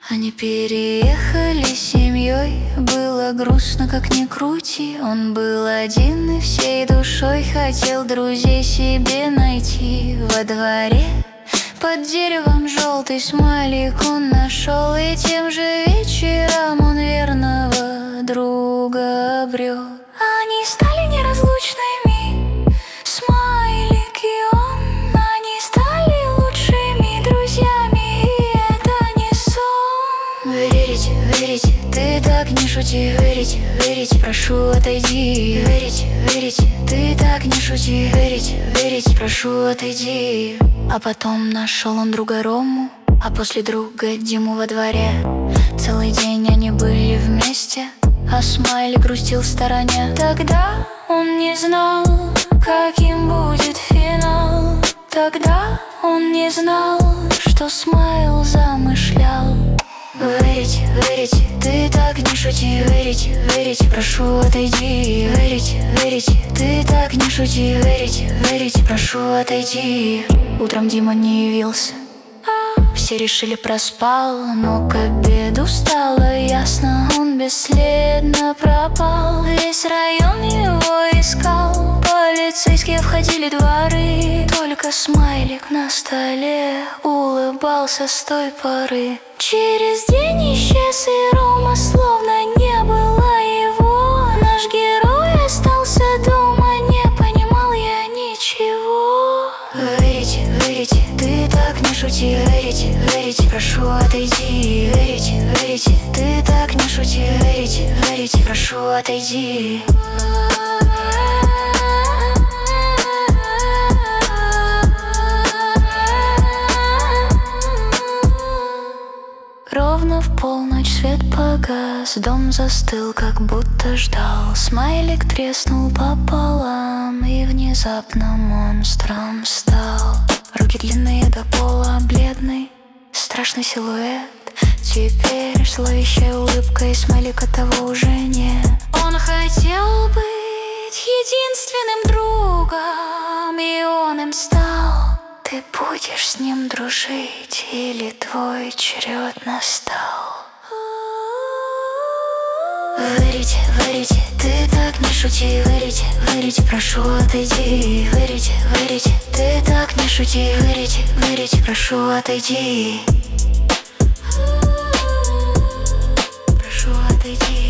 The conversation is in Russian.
Они переехали с семьей. Было грустно, как ни крути. Он был один и всей душой хотел друзей себе найти. Во дворе под деревом желтый смайлик он нашел, и тем же вечером он верного друга обрел. Они стали неразлучными, смайлик и он. Они стали лучшими друзьями, и это не сон. Верить, верить, ты так не шути. Верить, верить, прошу, отойди. Верить, верить, ты так не шути. Верить, верить, прошу, отойди. А потом нашел он друга Рому, а после друга Диму во дворе. Целый день они были вместе, а смайлик грустил в стороне. Тогда он не знал, каким будет финал. Тогда он не знал, что смайл замышлял. Верить, верить, ты так не шути. Верить, верить, прошу, отойди. Верить, верить, ты так не шути. Верить, верить, прошу, отойди. Утром Дима не явился, все решили проспал, но к обеду стало ясно, он бесследно пропал. Весь район его искал, полицейские обходили дворы. Только смайлик на столе улыбался с той поры. Через день исчез, и Рома словно не было его. Наш герой остался дома, не понимал я ничего. Верить, верить, ты так не шути. Верить, верить, прошу, отойди. Верить, верить, ты так не шути. Верить, верить, прошу, отойди. Ровно в полночь свет погас, дом застыл, как будто ждал. Смайлик треснул пополам и внезапно монстром стал. Руки длинные до пола, бледный, страшный силуэт. Теперь зловещей улыбкой смайлика того уже нет. Он хотел быть единственным другом, и он им стал. Ты будешь с ним дружить, или твой черед настал? Верить, верить, ты так не шути. Верить, верить, прошу, отойди. Верить, верить, ты так не шути. Верить, верить, прошу, отойди. Прошу, отойди.